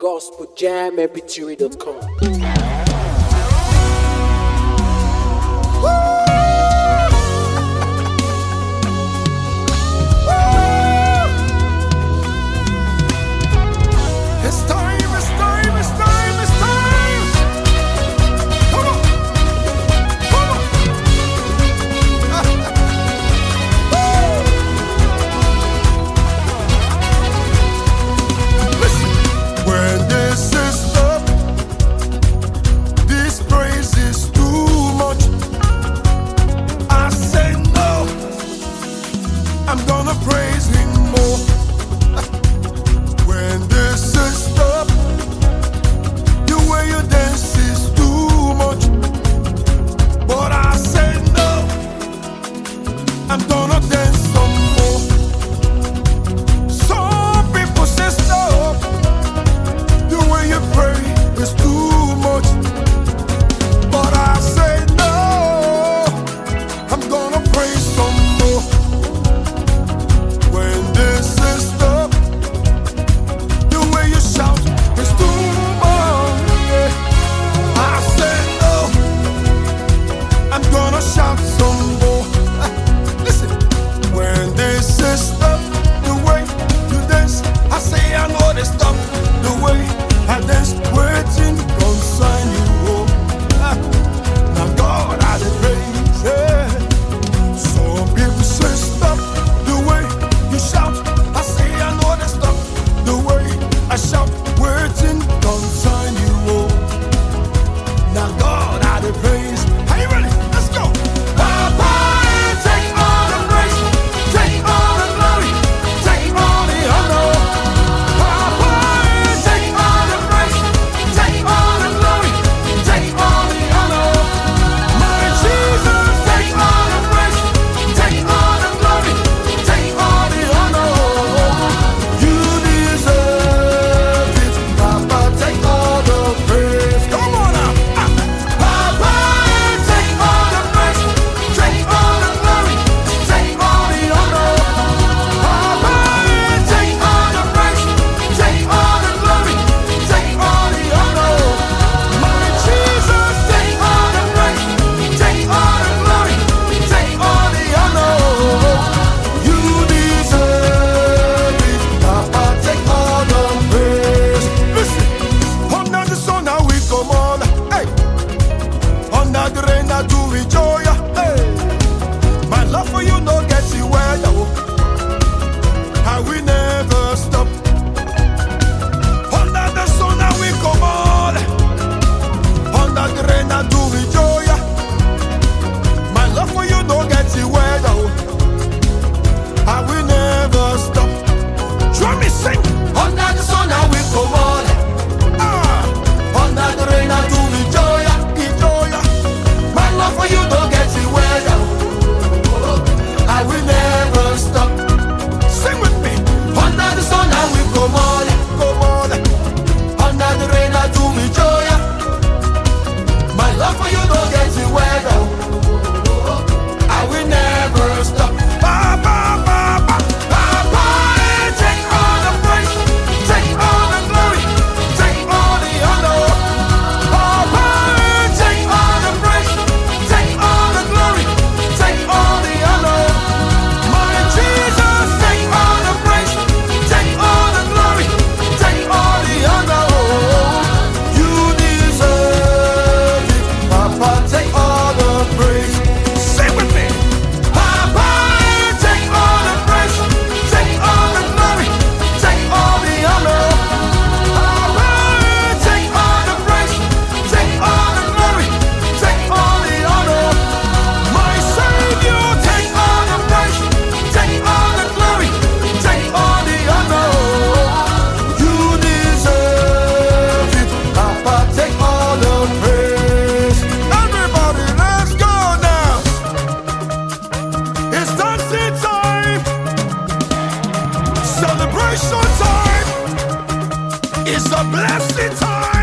gospeljammpg.com. I'm gonna praise him more. When this is stop, the way you dance is too much. But I say no, I'm gonna dance some more. Some people say stop, the way you pray is too much. But I say no, I'm gonna praise some more. When this is stop, the way you shout is too much. Yeah. I say no, I'm gonna shout some more. Listen, when this is stop, the way you dance, I say I know they stop. The way I dance, waiting consign you home. Now God, I dey praise. Yeah. Some people say stop. Shout, I say I know they stop. The way I shout, waiting, consign you all. Now God, I dey praise. Are you ready? Let's go. Papa, take all the praise, take all the glory, take all the honor. Papa, take all the praise, take all the glory, take all the honor. My Jesus, take all the praise, take all the glory, take all the honor. You deserve it, Papa. Take all the praise. Come on now, Papa. Take all the praise, take all the glory, take all the honor. Papa, take all the praise, take all the glory, take all the honor. My Jesus, take all the praise, take all the glory, take all the honor. You deserve it, Papa. Take all the praise. Listen, under the sun now we come on, hey. Under the rain now do we joy, hey. My love for you no get you where you and we never stop. Under the sun now we come on, under the rain now do we joy. My love for you no get you where you and we never stop. Join me sing. Under the sun now we come on, under the rain now do we joy, joy. My love for you don't get it weather. I will never stop. Sing with me. Under the sun now we come on, under the rain now do we joy. My love for you don't get it weather. I will never stop. Papa, Papa, Papa, take all the praise, take all the glory, take all the honor. Papa, take all the praise, take all the glory, take all the honor. My Jesus, take all the praise, take all the glory, take all the honor. You deserve it, Papa. Take all the praise. Sing with me. Papa, take all the praise, take all the glory, take all the honor. Papa, take all the praise, take all the glory, take all the honor. My Savior, take all the praise, take all the glory, take all the honor. You deserve it, Papa. Take all the praise. Everybody, let's go now. It's dancing time, celebration time. It's a blessing time.